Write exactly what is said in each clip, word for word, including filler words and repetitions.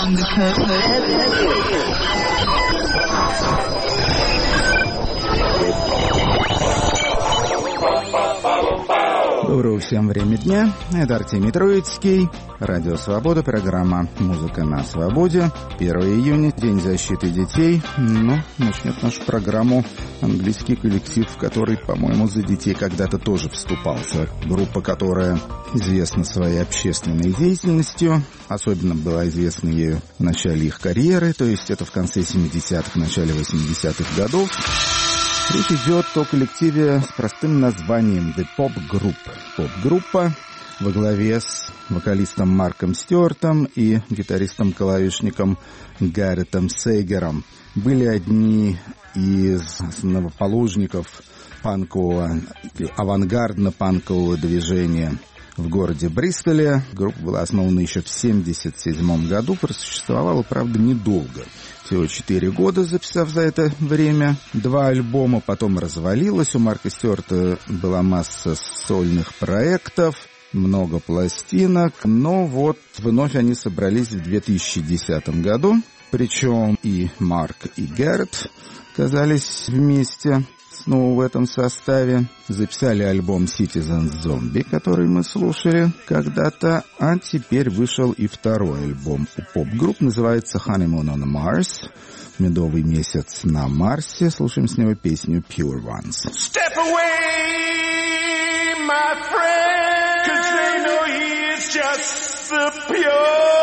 Behind the curtain. Доброго всем время дня. Это Артемий Троицкий. Радио Свобода. Программа «Музыка на свободе». первого июня. День защиты детей. Ну, начнет нашу программу английский коллектив, который, по-моему, за детей когда-то тоже вступался. Группа, которая известна своей общественной деятельностью. Особенно была известна ею в начале их карьеры. То есть это в конце семидесятых, начале восьмидесятых годов. Речь идет о коллективе с простым названием The Pop Group. Поп-группа во главе с вокалистом Марком Стюартом и гитаристом-клавишником Гарретом Сейгером. Были одни из основоположников панкового, авангардно-панкового движения в городе Бристоле. Группа была основана еще в семьдесят седьмом году, просуществовала, правда, недолго. Всего четыре года, записав за это время два альбома, потом развалилась. У Марка Стюарта была масса сольных проектов, много пластинок, но вот вновь они собрались в две тысячи десятом году. Причем и Марк, и Гаррет оказались вместе снова в этом составе. Записали альбом Citizen Zombie, который мы слушали когда-то, а теперь вышел и второй альбом у поп-групп, называется Honeymoon on Mars, медовый месяц на Марсе. Слушаем с него песню Pure Ones. Step away, my friend, 'cause they know he is just the pure.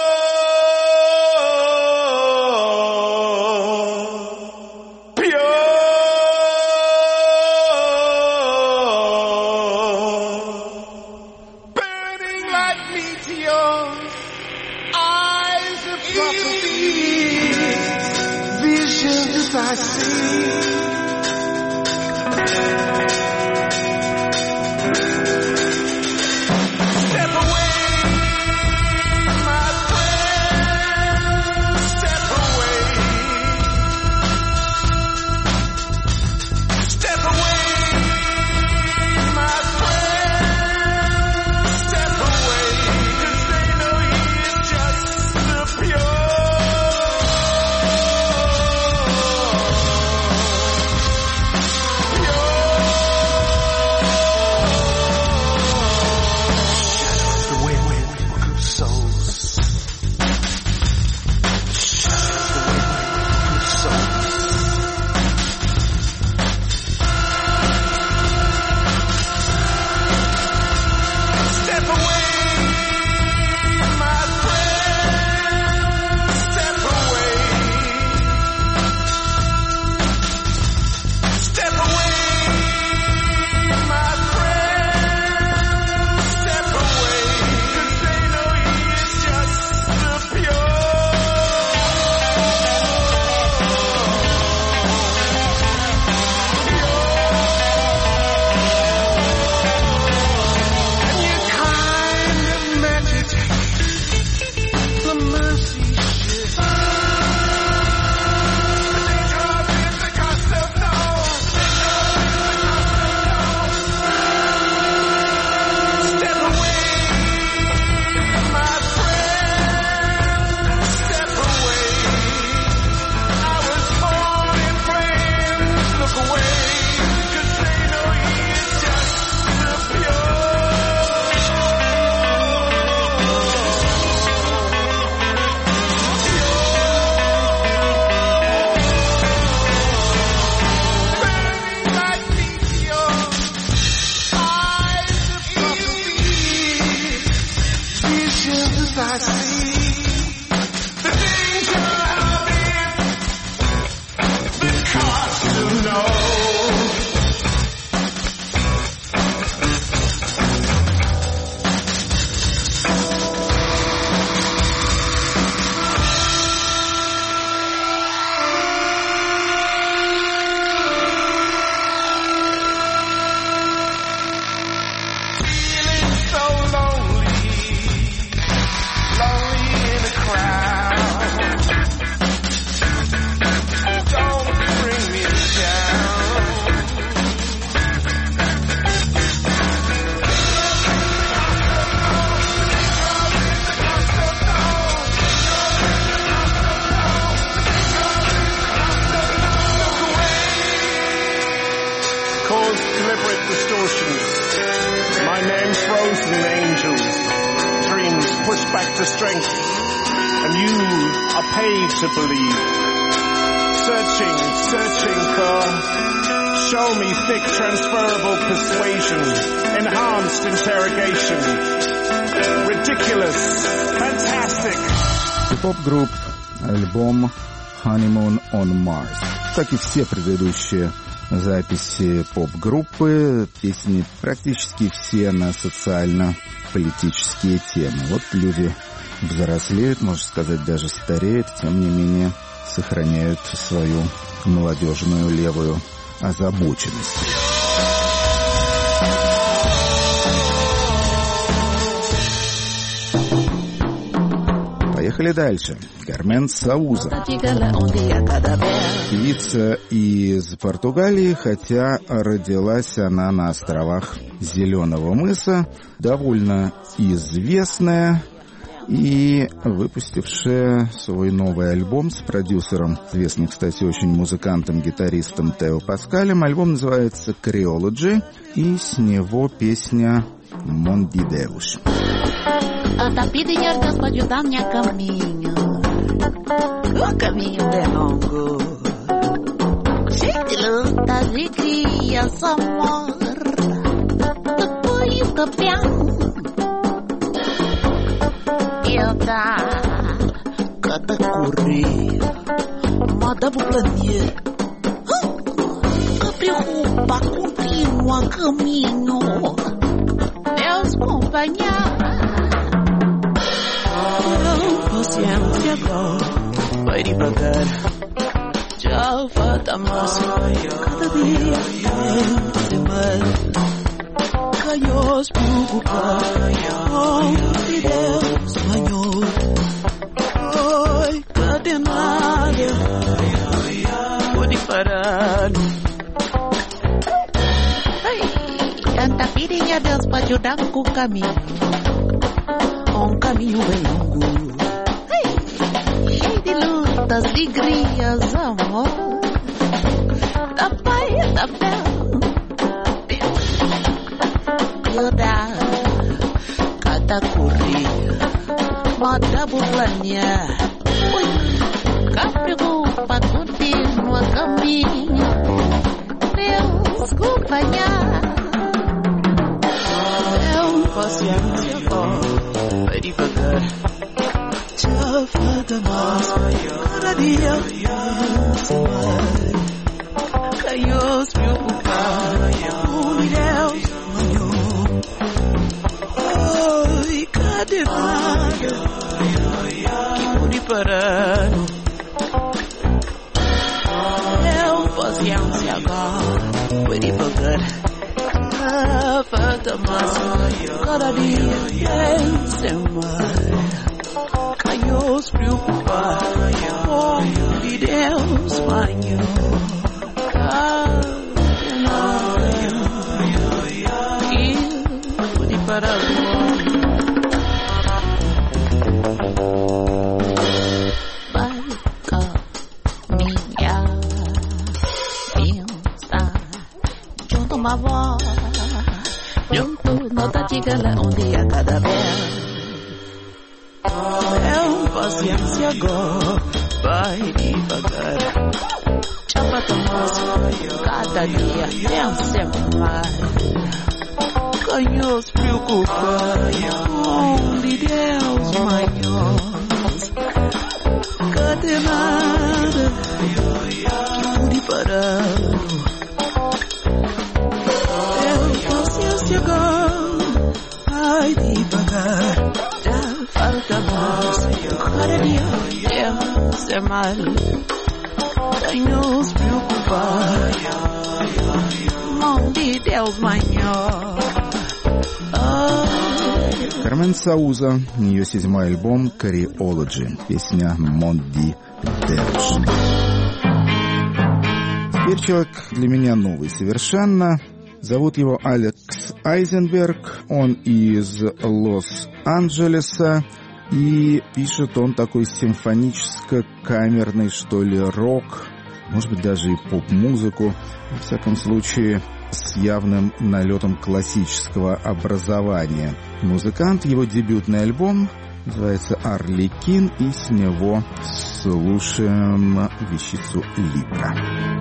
I see. Step away, my friend. Step away. Step away, my friend. Step away, 'cause they know he is just the pure. Lonely, lonely in a to strength, and you are paid to believe. Searching, searching for, show me thick transferable persuasion, enhanced interrogation, ridiculous, fantastic. Поп-групп, альбом Honeymoon on Mars. Как и все предыдущие записи поп-группы, песни практически все на социально-политические темы. Вот люди взрослеют, можно сказать, даже стареют, тем не менее сохраняют свою молодежную левую озабоченность. Поехали дальше. Кармен Сауза. Певица из Португалии, хотя родилась она на островах Зеленого мыса, довольно известная и выпустившая свой новый альбом с продюсером, известным, кстати, очень музыкантом, гитаристом Тео Паскалем. Альбом называется «Creology», и с него песня «Mon de Deus». A tapida e as para ajudar minha caminho, o caminho é longo, cheio de lutas e crias, amor, depois do pião, eu dá cada correr, moda pro planeta, que preocupa, continua caminho, Deus acompanhar. Paciência agora, vai devagar, já falta mais. Cada dia tem mais. Caios preocupar, oh de Deus, Senhor. Oi, cadê nada? Pode parar. Tanta pedinha a Deus para ajudar com o caminho. Um caminho bem longo, cheio de lutas e grias, amor, da paz, da fé, cuidar, cada corrida, moda por planear, cá preocupa, continua caminho, Deus acompanhar, Deus paciência agora. Vai devagar, já falta mais. Cada dia tem mais. Caios preocupar, por Deus, Senhor. Oi, cadê nada que pode parar? Eu paciência agora, vai devagar. Falta mais, cada dia tem mais. Caios preocupar, oh de Deus, Senhor. Cadê nada que pode parar? Vai caminhar, pensar, junto uma voz. Junto, nota de gala, um dia cada vez. É um paciência agora, vai devagar. Chapa tomar, cada dia tem sempre mais. Canhos preocupar, onde Deus manhos. Cadê nada que pude parar? Vai devagar, já falta mais. Cada dia tem mais. Tenho se preocupar, mão de Deus maior. Кармен Сауза, ее седьмой альбом «Creology», песня «Mon de Deus». Теперь человек для меня новый совершенно. Зовут его Алекс Айзенберг, он из Лос-Анджелеса, и пишет он такой симфоническо-камерный, что ли, рок, может быть, даже и поп-музыку, во всяком случае, с явным налетом классического образования. Музыкант, его дебютный альбом называется «Арлекин», и с него слушаем вещицу «Либра».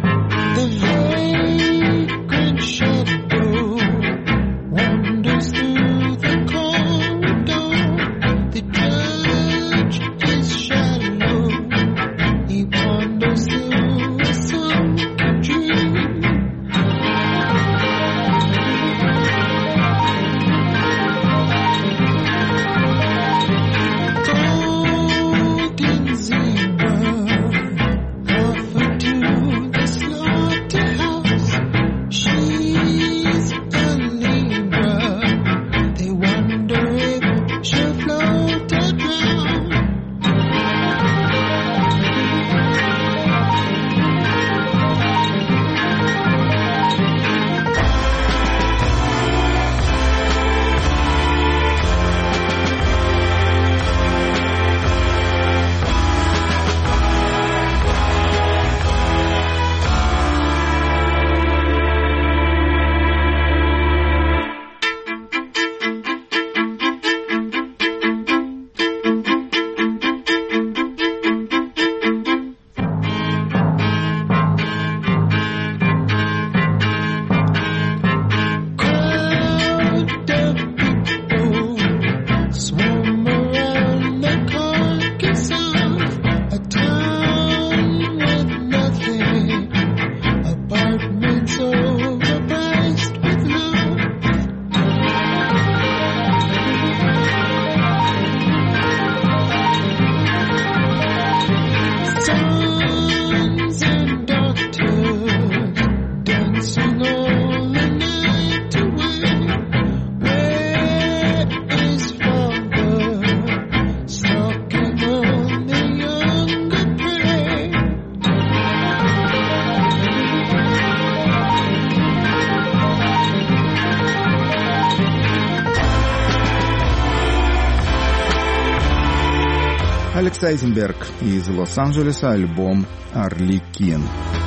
Алекс Айзенберг из Лос-Анджелеса, альбом «Арлекин».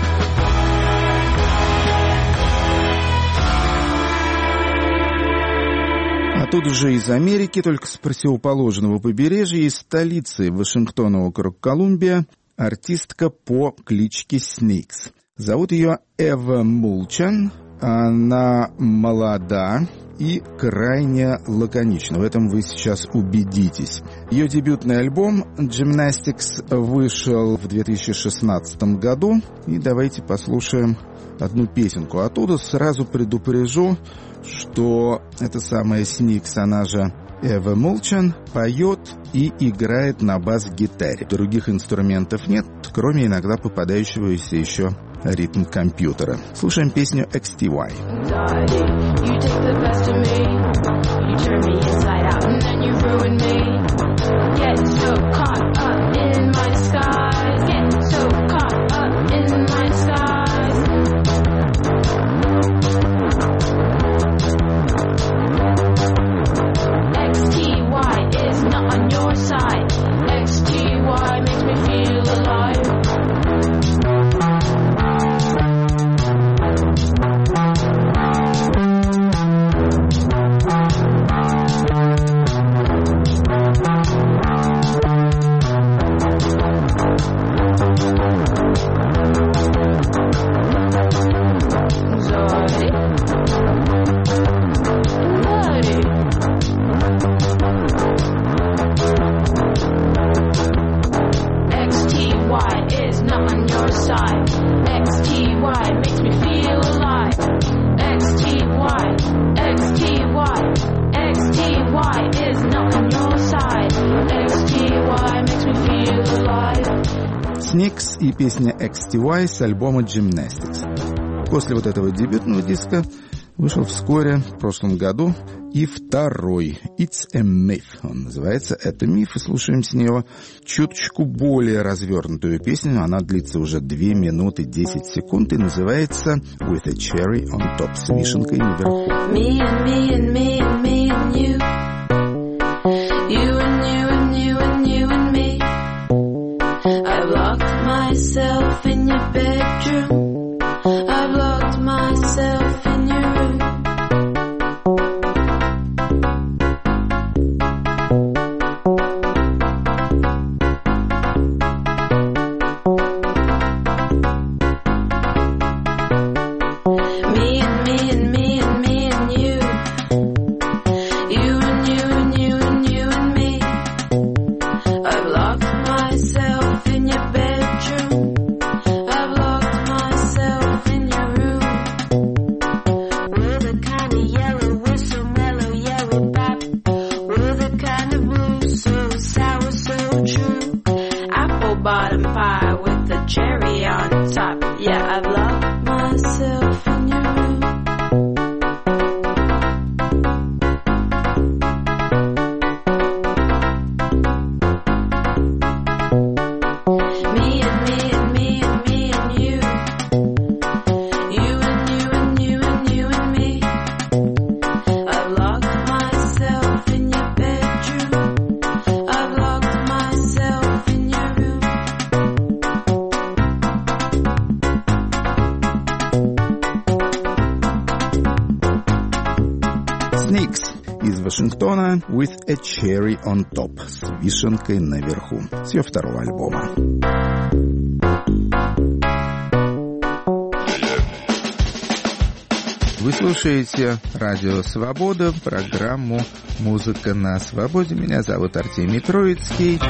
Оттуда же из Америки, только с противоположного побережья, из столицы Вашингтона, округ Колумбия, артистка по кличке Сникс. Зовут ее Эва Мулчан. Она молода и крайне лаконична. В этом вы сейчас убедитесь. Ее дебютный альбом «Gymnastics» вышел в две тысячи шестнадцатом году. И давайте послушаем одну песенку оттуда. Сразу предупрежу, что эта самая Сникс, она же Эва Мулчан, поет и играет на бас-гитаре. Других инструментов нет, кроме иногда попадающегося еще ритм компьютера. Слушаем песню икс ти уай. Snicks и песня икс ти уай с альбома Gymnastics. После вот этого дебютного диска вышел вскоре, в прошлом году, и второй «It's a Myth». Он называется «Это миф», и слушаем с него чуточку более развернутую песню. Она длится уже две минуты десять секунд и называется «With a Cherry on Top», с вишенкой наверху. Me and me and me and me and you. You and you and you and you and me. I've locked myself in your bedroom. I've locked myself in your room. Вашингтона «With a Cherry on Top» с вишенкой наверху, с ее второго альбома. Вы слушаете Радио Свобода, программу «Музыка на свободе». Меня зовут Артемий Троицкий.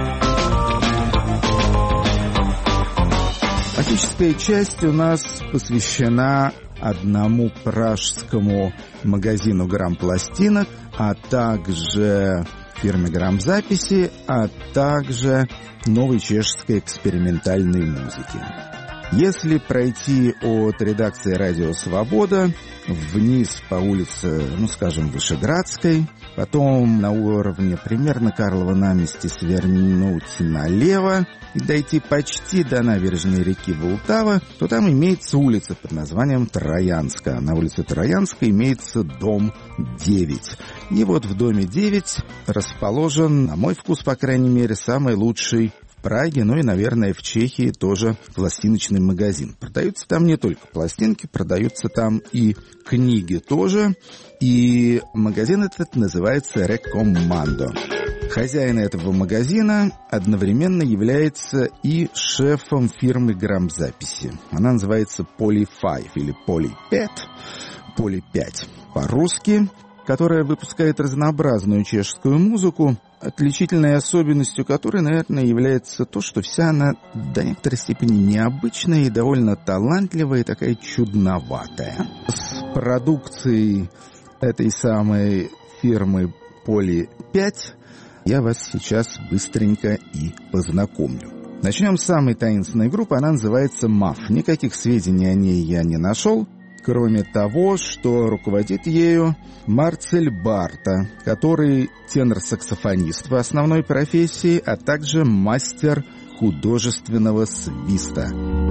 Классическая часть у нас посвящена одному пражскому магазину грампластинок, а также фирме грамзаписи, а также новой чешской экспериментальной музыки. Если пройти от редакции «Радио Свобода» вниз по улице, ну, скажем, Вышеградской, потом на уровне примерно Карлова намести свернуть налево и дойти почти до набережной реки Волтава, то там имеется улица под названием Троянская. На улице Троянской имеется дом девять. И вот в доме девять расположен, на мой вкус, по крайней мере, самый лучший в Праге, ну и, наверное, в Чехии тоже пластиночный магазин. Продаются там не только пластинки, продаются там и книги тоже. И магазин этот называется «Рекоммандо». Хозяин этого магазина одновременно является и шефом фирмы грамзаписи. Она называется Poly пять или Poly пять, Poly пять по-русски, которая выпускает разнообразную чешскую музыку, отличительной особенностью которой, наверное, является то, что вся она до некоторой степени необычная и довольно талантливая, и такая чудноватая. С продукцией этой самой фирмы Poly пять я вас сейчас быстренько и познакомлю. Начнем с самой таинственной группы, она называется маф. Никаких сведений о ней я не нашел, кроме того, что руководит ею Марцель Барта, который тенор-саксофонист по основной профессии, а также мастер художественного свиста.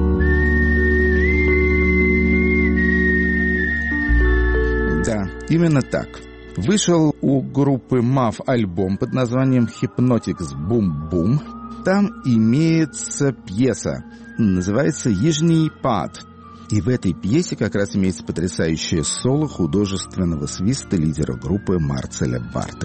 Да, именно так. Вышел у группы маф альбом под названием «Hypnotics Boom Boom». Там имеется пьеса, называется «Ежний пад». И в этой пьесе как раз имеется потрясающее соло художественного свиста лидера группы Марцеля Барты.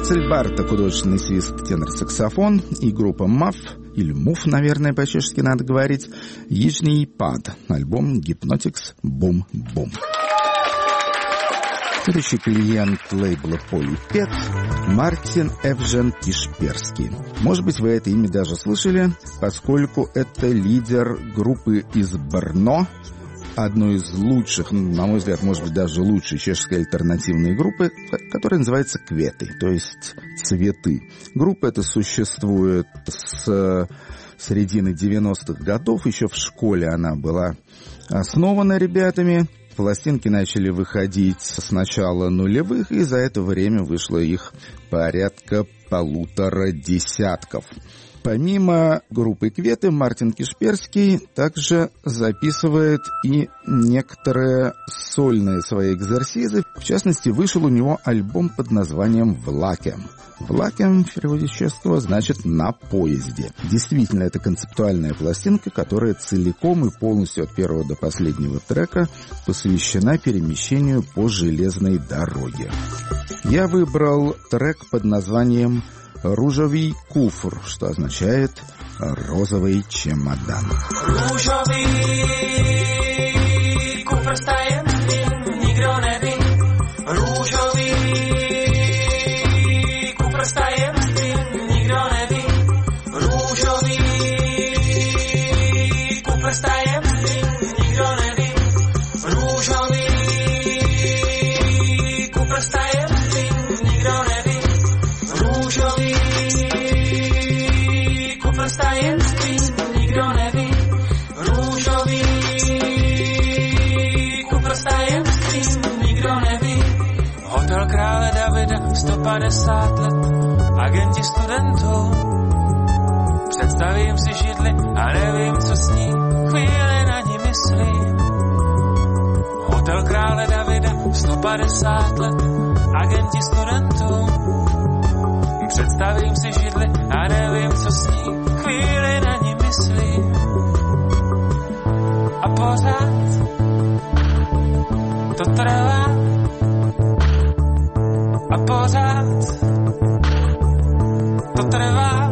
Ацельбарта, художественный свист, тенор-саксофон, и группа МАФ, или МУФ, наверное, по-чешски надо говорить, Ижний пад, альбом Hypnotics Boom Boom. Следующий клиент лейбла Polypet — Мартин Евжен Кишперский. Может быть, вы это имя даже слышали, поскольку это лидер группы из Брно, одной из лучших, на мой взгляд, может быть, даже лучшей чешской альтернативной группы, которая называется «Кветы», то есть «Цветы». Группа эта существует с середины девяностых годов, еще в школе она была основана ребятами. Пластинки начали выходить с начала нулевых, и за это время вышло их порядка полутора десятков. Помимо группы «Кветы», Мартин Кишперский также записывает и некоторые сольные свои экзерсизы. В частности, вышел у него альбом под названием «Влакем». «Влакем» в переводе с чешского значит «на поезде». Действительно, это концептуальная пластинка, которая целиком и полностью от первого до последнего трека посвящена перемещению по железной дороге. Я выбрал трек под названием «Ружовый куфр», что означает «розовый чемодан». Růžový kufr s tajemstvím, nikdo neví. Růžový kufr s tajemstvím, nikdo neví. Růžový kufr s tajemstvím, nikdo neví. Růžový kufr s tajemstvím, nikdo neví. Růžový kufr s tajemstvím, nikdo neví. Růžový kufr s tajemstvím, nikdo neví. Hotel krále Davida, sto padesát let, agenti studentů. Představím si židli a nevím, co s ní, chvíli na ní myslím. Hotel krále Davida, sto padesát let, agenti studentů. Představím si židli a nevím, co s ní, chvíli na ní myslím. A pořád to trvá. A pořád to trvá.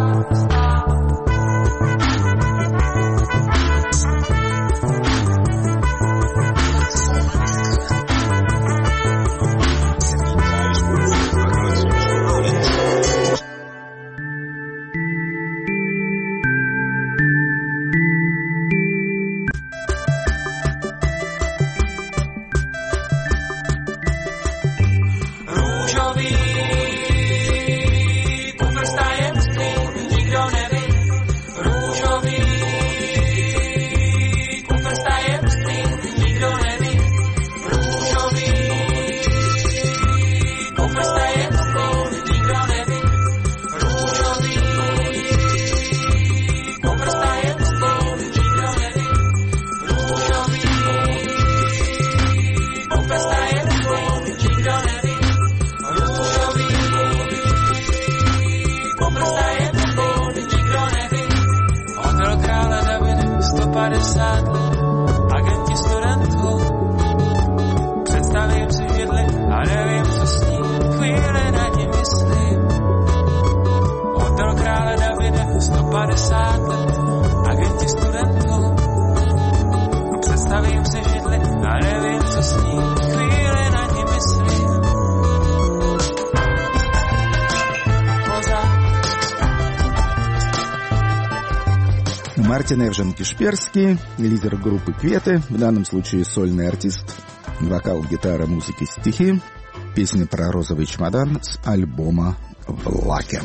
Мартин Евжен Кишперский, лидер группы «Кветы», в данном случае сольный артист, вокал, гитара, музыки, стихи, песня про розовый чемодан с альбома «Влакем».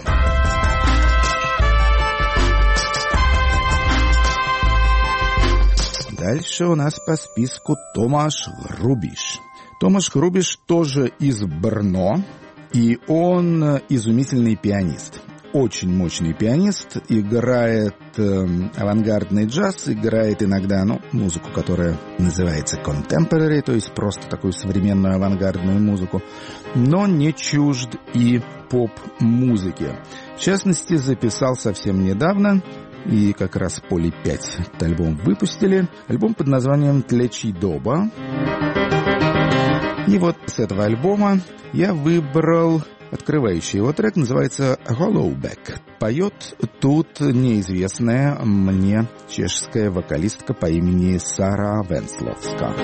Дальше у нас по списку Томаш Грубиш. Томаш Грубиш тоже из Брно, и он изумительный пианист. Очень мощный пианист, играет э, авангардный джаз, играет иногда, ну, музыку, которая называется contemporary, то есть просто такую современную авангардную музыку, но не чужд и поп-музыки. В частности, записал совсем недавно, и как раз Поли пять этот альбом выпустили, альбом под названием «Тлечий доба». И вот с этого альбома я выбрал Открывающий его трек называется «Hollowback». Поет тут неизвестная мне чешская вокалистка по имени Сара Венсловска.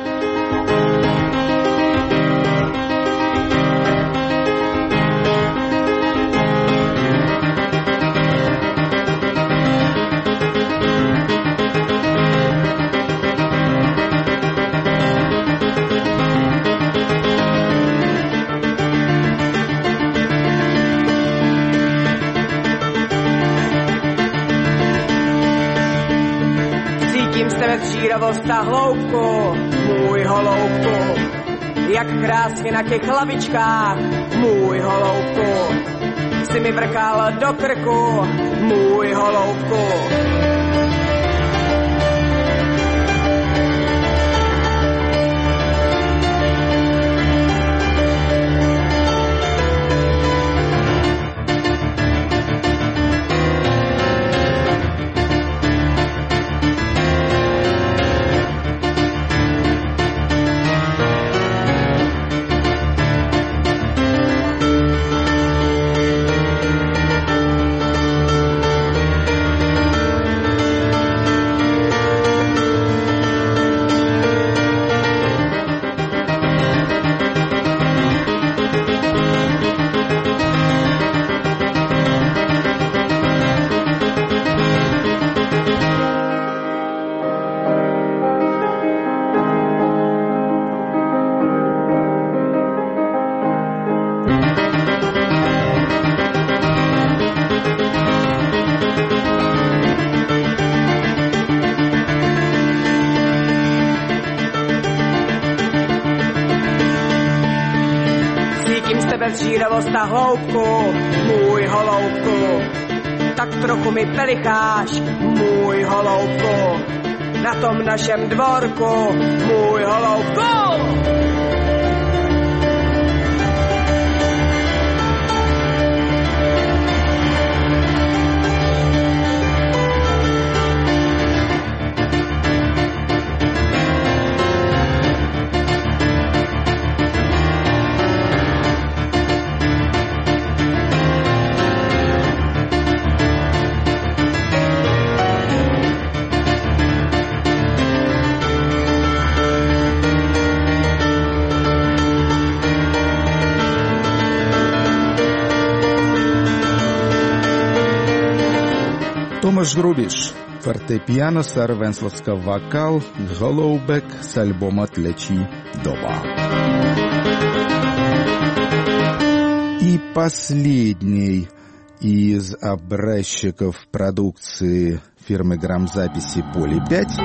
Žíravost a hloubku, můj holoubku, jak krásně na těch hlavičkách, můj holoubku, si mi vrkal do krku, můj holoubku. Žíravost a hloubku, můj holoubku, tak trochu mi pelicháš, můj holoubku, na tom našem dvorku, můj holoubku. Томаш Грубиш, фортепиано, Сара Венсловска, вокал, «Hollowback» с альбома «Тлечи доба». И последний из образчиков продукции фирмы грамзаписи «Поли пять».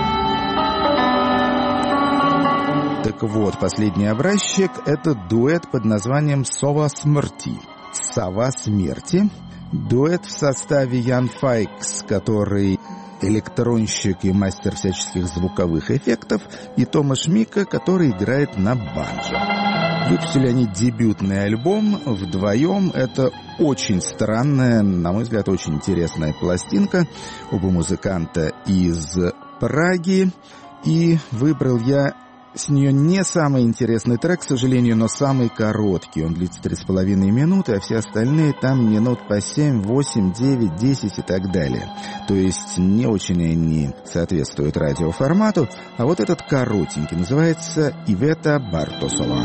Так вот, последний образчик — это дуэт под названием «Сова смерти». «Сова смерти». Дуэт в составе Ян Файкс, который электронщик и мастер всяческих звуковых эффектов, и Томаш Мика, который играет на банджо. Выпустили они дебютный альбом вдвоем. Это очень странная, на мой взгляд, очень интересная пластинка. Оба музыканта из Праги. И выбрал я с нее не самый интересный трек, к сожалению, но самый короткий. Он длится три с половиной минуты, а все остальные там минут по семь, восемь, девять, десять и так далее. То есть не очень они соответствуют радиоформату. А вот этот коротенький называется «Ивета Бартосова».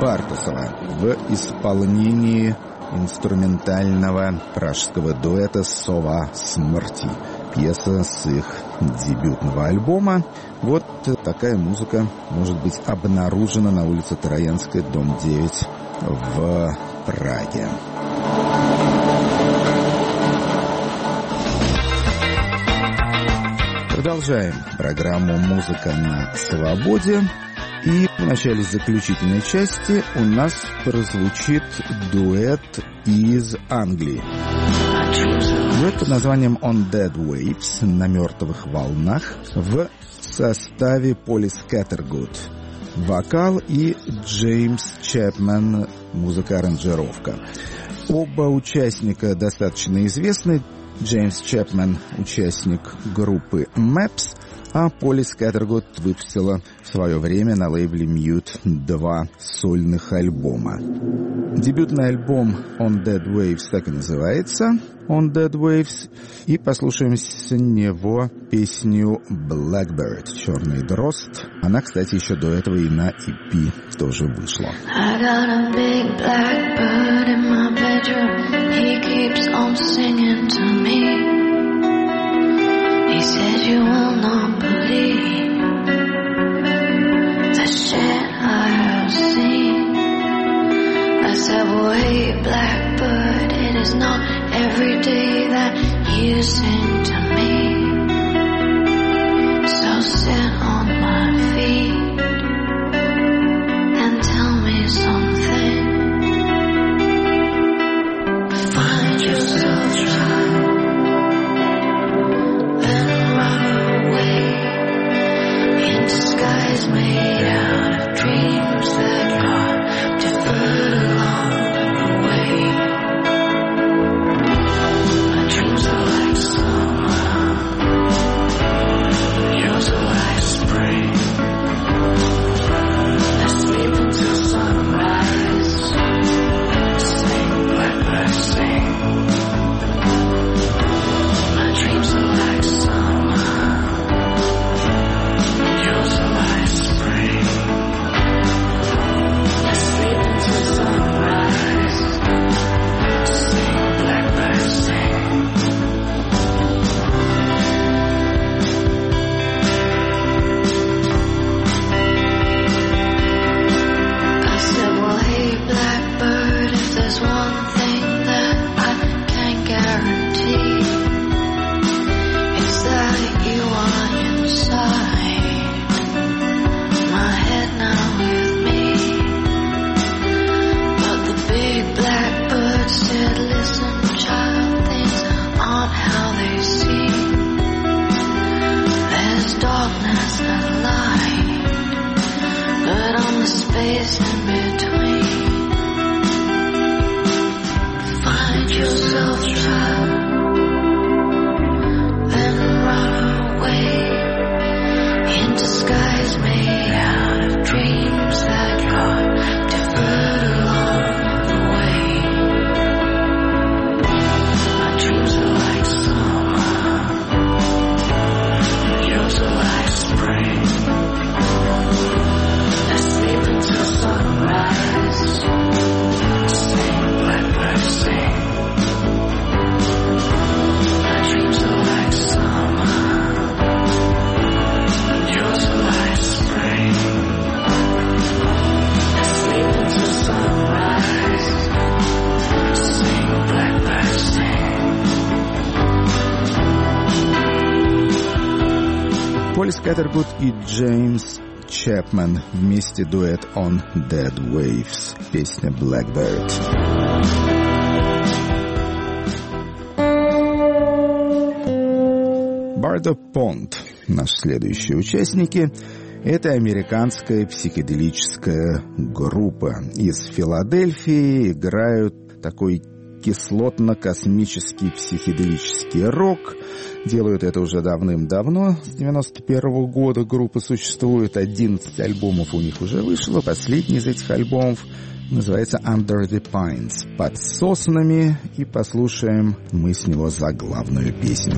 Бартусова в исполнении инструментального пражского дуэта «Сова смерти». Пьеса с их дебютного альбома. Вот такая музыка может быть обнаружена на улице Троянская, дом девять в Праге. Продолжаем программу «Музыка на свободе». И в начале заключительной части у нас прозвучит дуэт из Англии. Дуэт под названием «On Dead Waves» на мертвых волнах в составе Поли Скаттергуд. Вокал и Джеймс Чепмен, музыка-аранжировка. Оба участника достаточно известны. Джеймс Чепмен — участник группы Мэпс, а Поли Скаттергуд выпустила в свое время на лейбле Mute два сольных альбома. Дебютный альбом On Dead Waves так и называется On Dead Waves, и послушаем с него песню Blackbird, черный дрозд. Она, кстати, еще до этого и на и пи тоже вышла. I got a big blackbird in my bedroom. He keeps on singing to me. He says you will not believe the shit I have seen. I said, well, hey, blackbird, it is not every day that you sing to me. So sit on my feet and tell me something. Find yourself, child, then run away into skies made out of dreams that got deferred along the way. My dreams are like summer, yours are like spring. I sleep until sunrise, sing, blackbird, sing. My dreams are like summer, yours are like spring. I sleep until sunrise, sing, blackbird, sing. I said, well, hey, blackbird, if there's one thing that I can guarantee, it's that you are inside my head now with me. But the big blackbird said, listen, child, things aren't how they seem. There's darkness and light, but I'm the space in between. Find yourself, child, then run away into skies made out of dreams that got deferred along the way. My dreams are like summer, yours are like spring. I sleep until sunrise, sing, blackbird, sing. My dreams are like summer, yours are like spring. I sleep until sunrise, sing, blackbird, sing. Поли Скаттергуд и Джеймс Чепмен вместе дуэт On Dead Waves, песня Blackbird. Bardo Pond, наши следующие участники, это американская психоделическая группа из Филадельфии, играют такой кислотно-космический психоделический рок. Делают это уже давным-давно, с девяносто первого года группа существует, одиннадцать альбомов у них уже вышло, последний из этих альбомов называется Under the Pines, под соснами, и послушаем мы с него заглавную песню.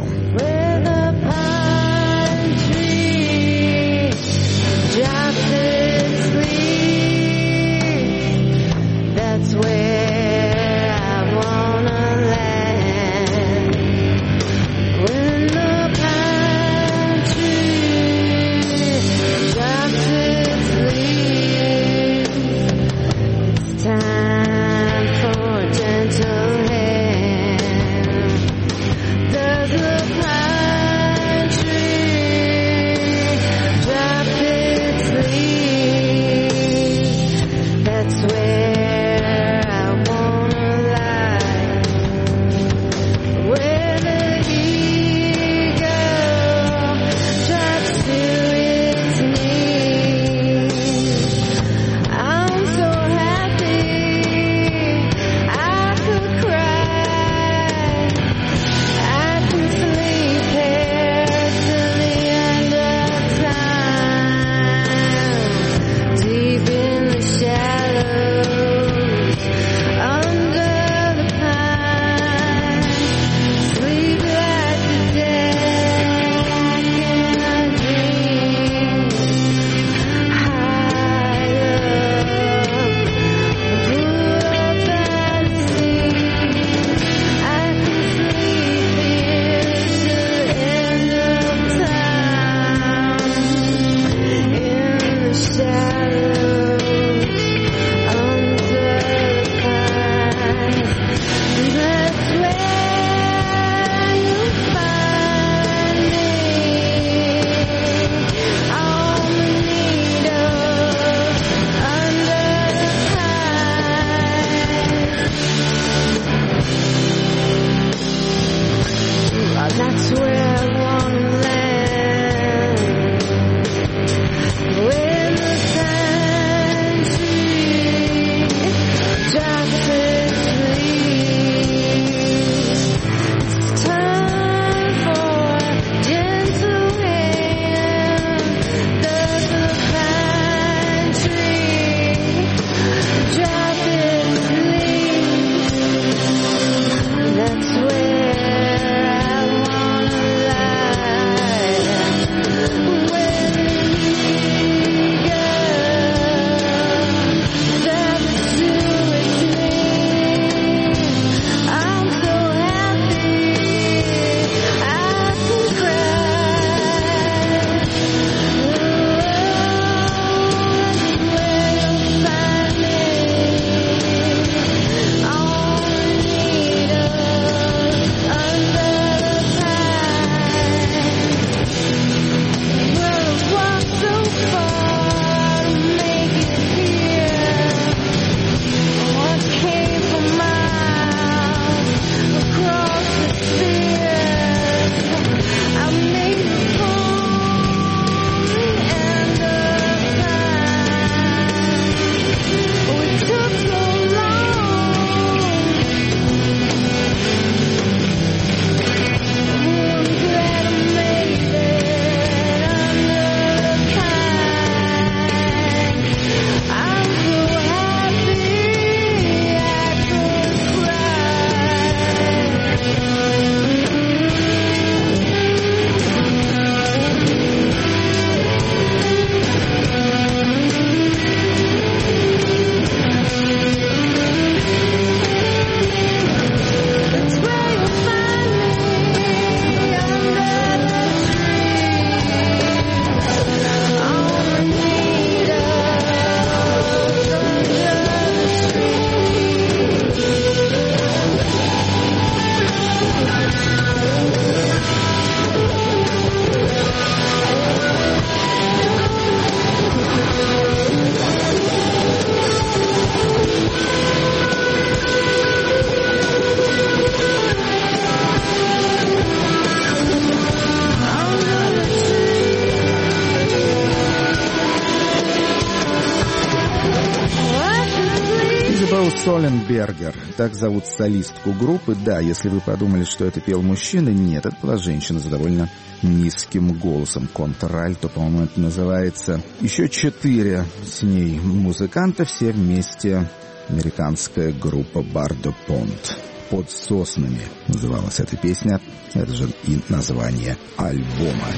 Рейчел Соленбергер, так зовут солистку группы. Да, если вы подумали, что это пел мужчина, нет, это была женщина с довольно низким голосом. Контральто, по-моему, это называется. Еще четыре с ней музыканта, все вместе. Американская группа Бардо Понт. «Под соснами» называлась эта песня. Это же и название альбома.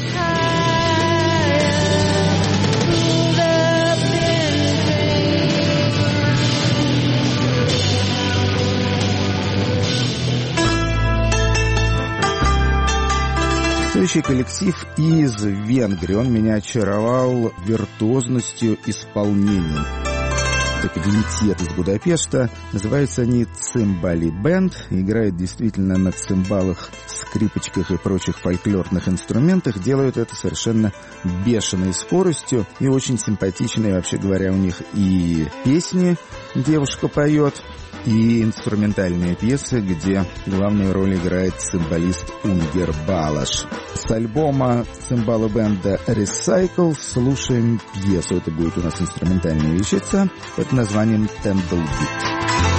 Следующий коллектив из Венгрии. Он меня очаровал виртуозностью исполнения. Это квинтет из Будапешта. Называются они «Цимбали Бенд». Играют действительно на цимбалах, скрипочках и прочих фольклорных инструментах. Делают это совершенно бешеной скоростью и очень симпатичные. Вообще говоря, у них и песни девушка поет, и инструментальные пьесы, где главную роль играет цимбалист Унгер Балаш. С альбома цимбала бенда Recycle слушаем пьесу. Это будет у нас инструментальная вещица под названием «Темплбит».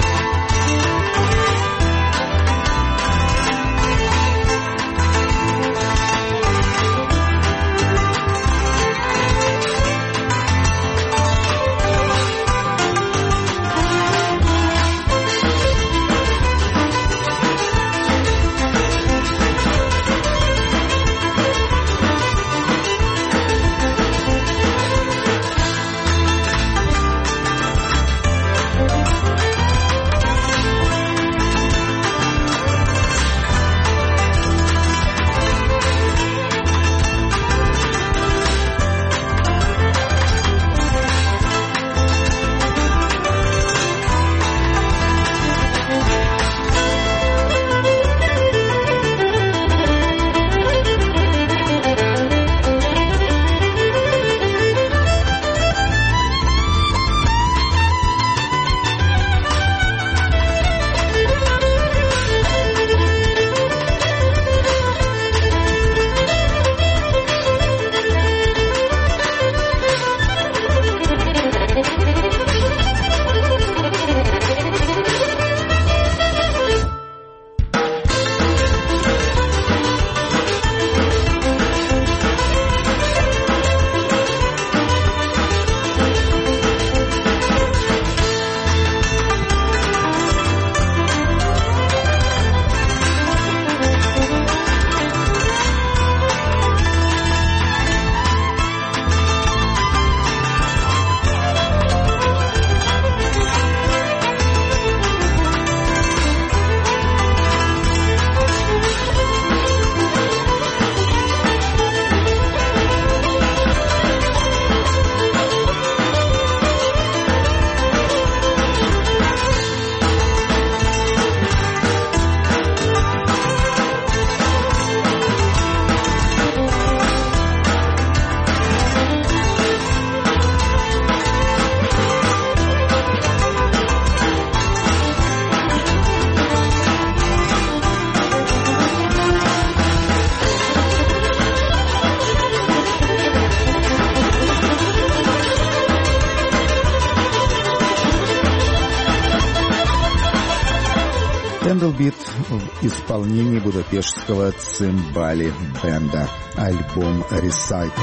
Темплбит в исполнении будапештского цимбали бенда. Альбом Recycle.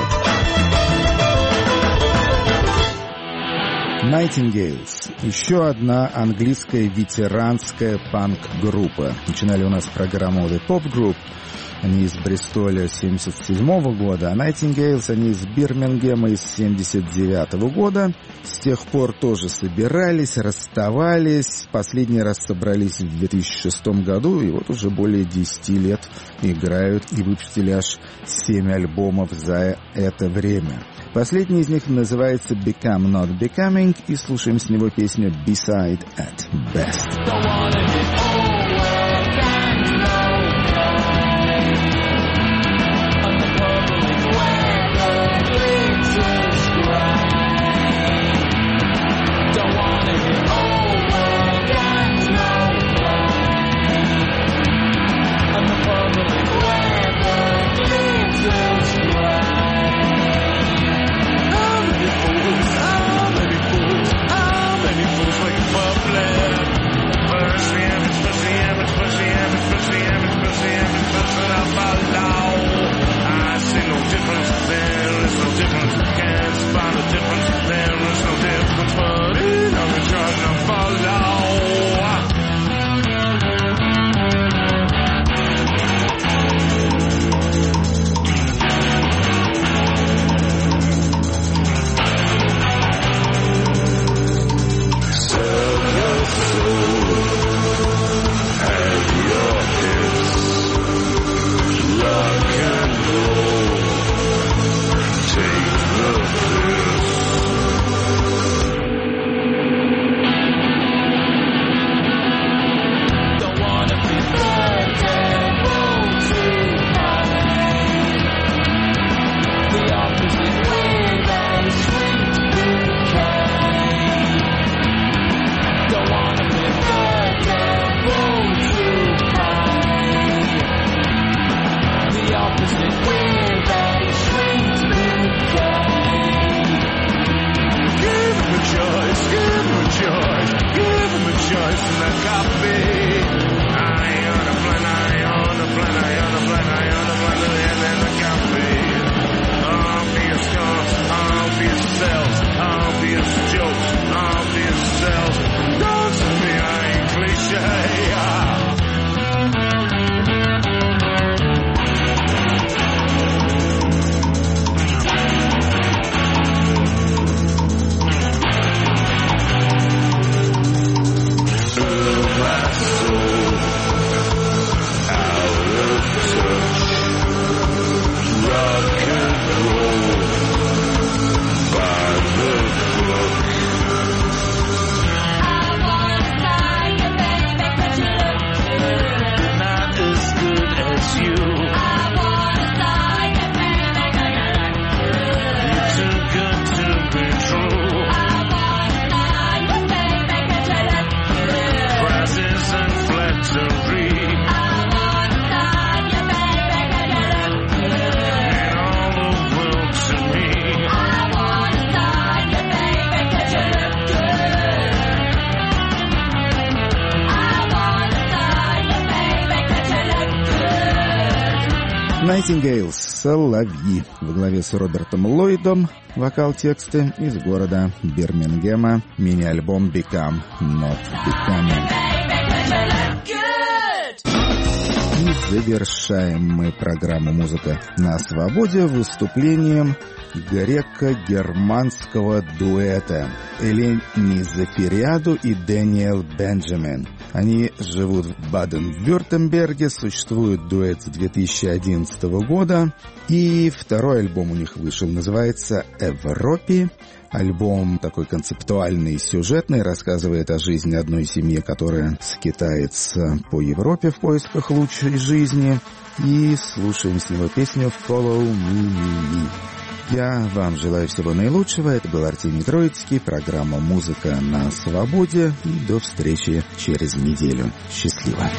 Nightingales. Еще одна английская ветеранская панк-группа. Начинали у нас программу The Pop Group. Они из Бристоля семьдесят седьмого года, а Nightingales, они из Бирмингема из семьдесят девятого года. С тех пор тоже собирались, расставались. Последний раз собрались в две тысячи шестом году, и вот уже более десяти лет играют и выпустили аж семь альбомов за это время. Последний из них называется Become Not Becoming, и слушаем с него песню Beside at Best. How many fools, how many fools waiting for a plan? Nightingales, соловьи, во главе с Робертом Ллойдом, вокал, тексты из города Бирмингема, мини-альбом Become Not Becoming. И завершаем мы программу «Музыка на свободе» выступлением греко-германского дуэта Элени Зафириаду и Дэниел Бенджамин. Они живут в Баден-Вюртемберге, существует дуэт с две тысячи одиннадцатого года, и второй альбом у них вышел, называется «Европе». Альбом такой концептуальный и сюжетный, рассказывает о жизни одной семьи, которая скитается по Европе в поисках лучшей жизни. И слушаем с него песню «Follow Me, Me, Me». Я вам желаю всего наилучшего. Это был Артемий Троицкий, программа «Музыка на свободе». И до встречи через неделю. Счастливо!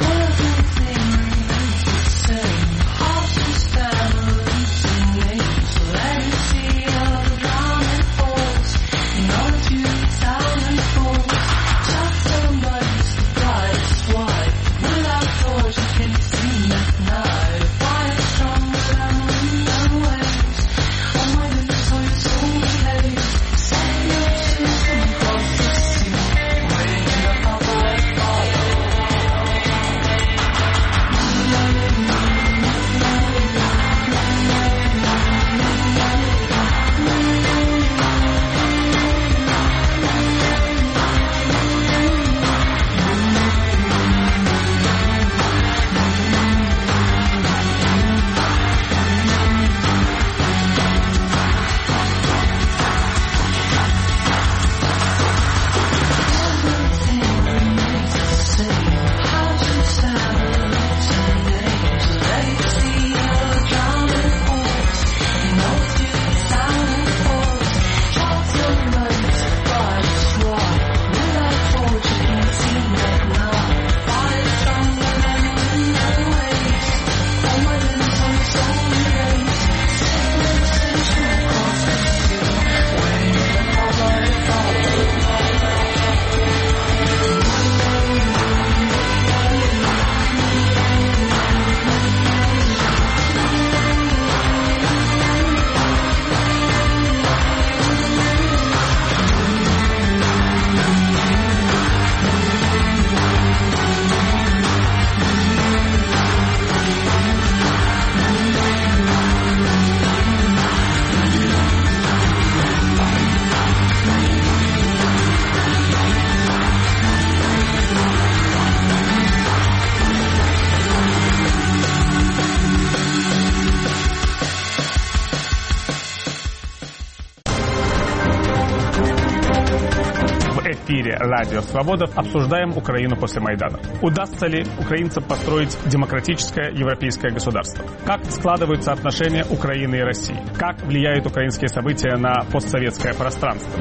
Радио «Свобода» обсуждаем Украину после Майдана. Удастся ли украинцам построить демократическое европейское государство? Как складываются отношения Украины и России? Как влияют украинские события на постсоветское пространство?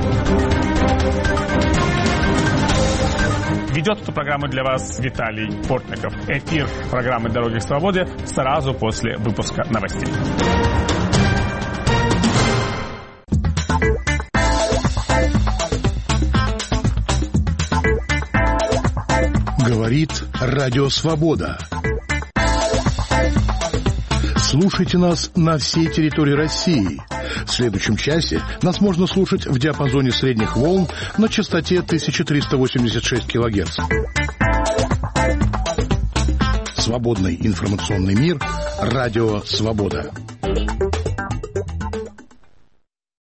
Ведет эту программу для вас Виталий Портников. Эфир программы «Дороги к свободе» сразу после выпуска новостей. Говорит Радио Свобода. Слушайте нас на всей территории России. В следующем часе нас можно слушать в диапазоне средних волн на частоте тысяча триста восемьдесят шесть килогерц. Свободный информационный мир. Радио Свобода.